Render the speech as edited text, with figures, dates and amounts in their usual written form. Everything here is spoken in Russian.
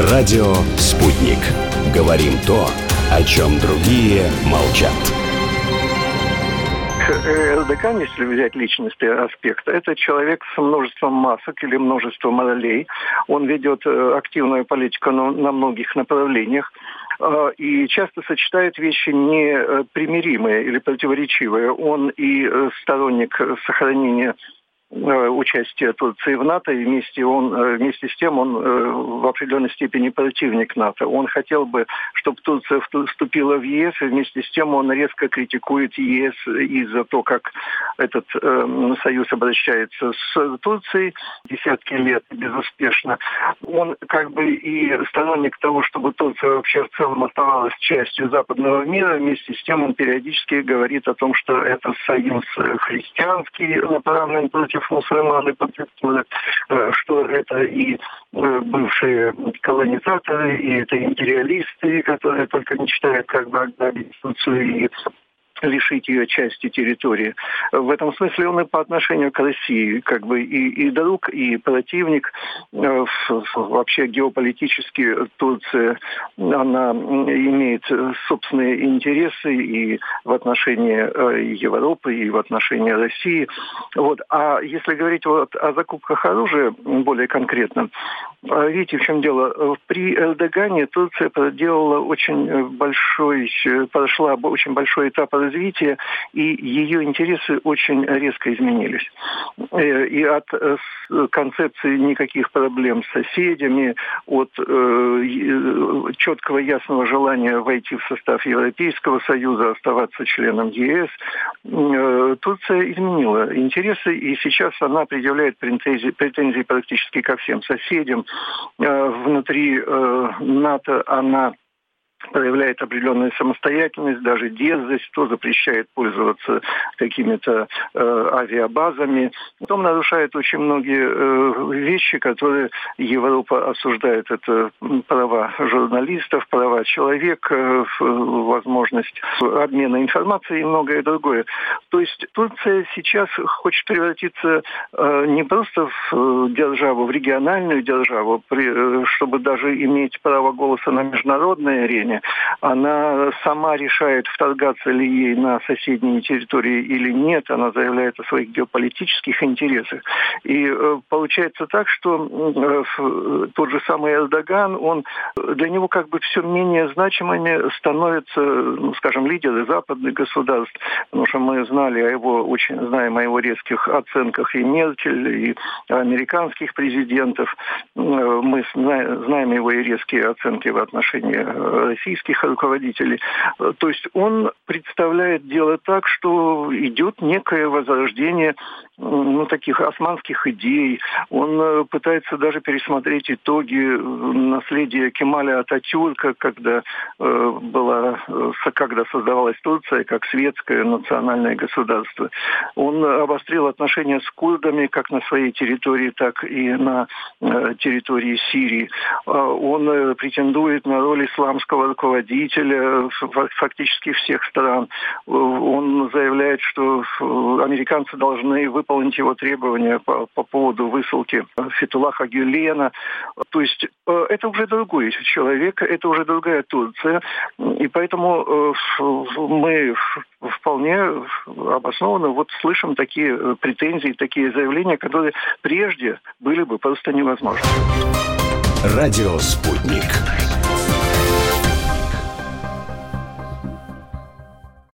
Радио «Спутник». Говорим то, о чем другие молчат. Эрдоган, если взять личностный аспект, это человек с множеством масок или множеством ролей. Он ведет активную политику на многих направлениях и часто сочетает вещи непримиримые или противоречивые. Он и сторонник сохранения участия Турции в НАТО, и вместе с тем он в определенной степени противник НАТО. Он хотел бы, чтобы Турция вступила в ЕС, и вместе с тем он резко критикует ЕС из-за того, как этот союз обращается с Турцией десятки лет безуспешно. Он как бы и сторонник того, чтобы Турция вообще в целом оставалась частью западного мира. Вместе с тем он периодически говорит о том, что это союз христианский, направленный против мусульман и протестуют, что это и бывшие колонизаторы, и это империалисты, которые только мечтают как бы ограбить Турцию и лишить ее части территории. В этом смысле он и по отношению к России как бы и друг, и противник. Вообще геополитически Турция, она имеет собственные интересы и в отношении Европы, и в отношении России. Вот. А если говорить вот о закупках оружия более конкретно, видите, в чем дело? При Эрдогане Турция прошла очень большой этап развития, и ее интересы очень резко изменились. И от концепции никаких проблем с соседями, от четкого ясного желания войти в состав Европейского Союза, оставаться членом ЕС, Турция изменила интересы, и сейчас она предъявляет претензии практически ко всем соседям. Внутри НАТО она проявляет определенную самостоятельность, даже дерзость, то запрещает пользоваться какими-то авиабазами. Потом нарушает очень многие вещи, которые Европа осуждает. Это права журналистов, права человека, возможность обмена информацией и многое другое. То есть Турция сейчас хочет превратиться не просто в державу, в региональную державу, чтобы даже иметь право голоса на международной арене. Она сама решает, вторгаться ли ей на соседние территории или нет. Она заявляет о своих геополитических интересах. И получается так, что тот же самый Эрдоган, для него как бы все менее значимыми становятся, скажем, лидеры западных государств. Потому что мы знаем о его резких оценках и Меркель, и американских президентов. Мы знаем его и резкие оценки в отношении российских руководителей. То есть он представляет дело так, что идет некое возрождение таких османских идей. Он пытается даже пересмотреть итоги наследия Кемаля Ататюрка, когда создавалась Турция как светское национальное государство. Он обострил отношения с курдами как на своей территории, так и на территории Сирии. Он претендует на роль исламского руководителя фактически всех стран. Он заявляет, что американцы должны выполнить его требования по поводу высылки Фетхуллаха Гюлена. То есть это уже другой человек, это уже другая Турция. И поэтому мы вполне обоснованно слышим такие претензии, такие заявления, которые прежде были бы просто невозможны. Радио «Спутник».